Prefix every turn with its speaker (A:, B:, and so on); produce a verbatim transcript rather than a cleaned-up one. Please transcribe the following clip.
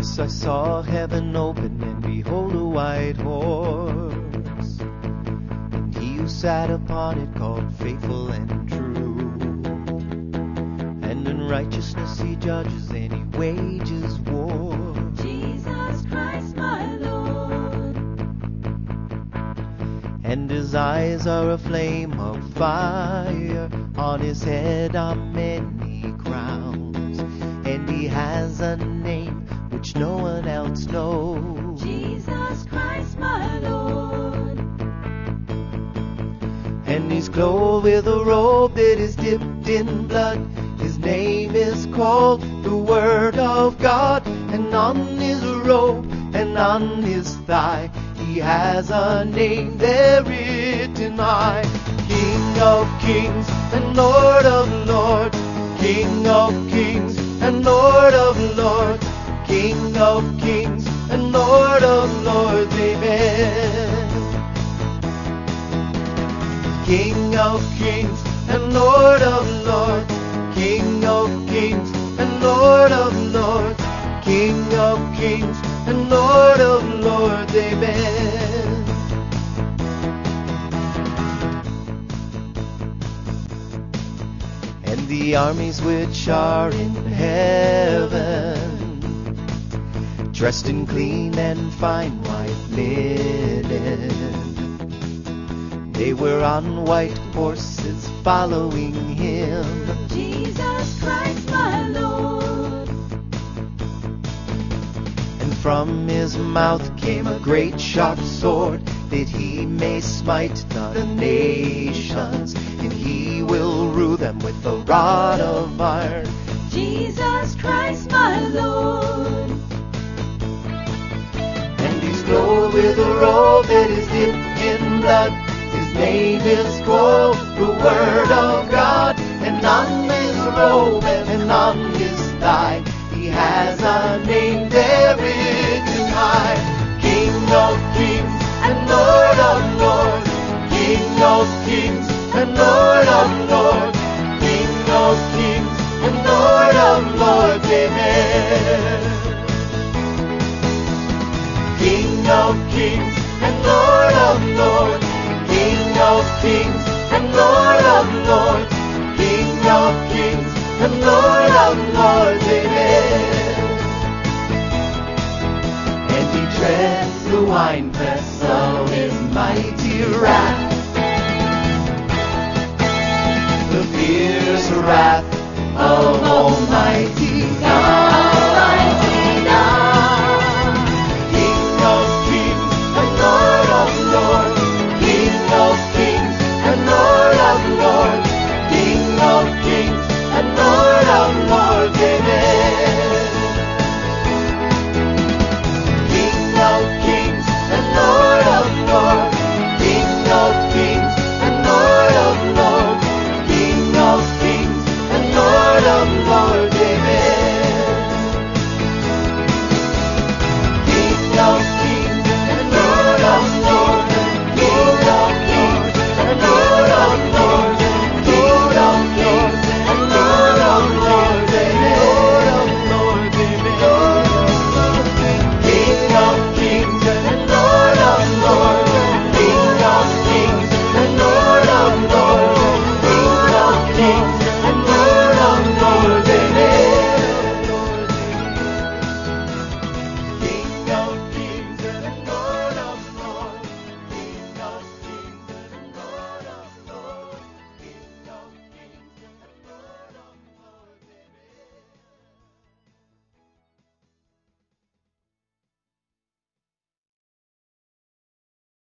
A: Once I saw heaven open, and behold a white horse, and he who sat upon it called Faithful and True. And in righteousness he judges, and he wages war.
B: Jesus Christ my Lord.
A: And his eyes are a flame of fire, on his head are many crowns, and he has a name which no one else knows.
B: Jesus Christ my Lord.
A: And he's clothed with a robe that is dipped in blood. His name is called the Word of God. And on his robe and on his thigh he has a name there written high. King of kings and Lord of lords. King of kings and Lord of lords. King of kings and Lord of lords. Amen. King of kings and Lord of lords. King of kings and Lord of lords. King of kings and Lord of lords. Amen. And the armies which are in heaven, dressed in clean and fine white linen, they were on white horses following him.
B: Jesus Christ my Lord.
A: And from his mouth came a great sharp sword, that he may smite the nations, and he will rule them with a rod of iron.
B: Jesus Christ my Lord.
A: And he's clothed with a robe that is dipped in blood. His name is called the Word of God. And on his robe and on his thigh he has a name there written high. King of kings and Lord of lords. King of kings and Lord of lords. King of kings and Lord of lords. Amen. King of kings and Lord of lords. King of kings and Lord of lords. King of kings and Lord of lords. Amen. And he treads the winepress of his mighty wrath.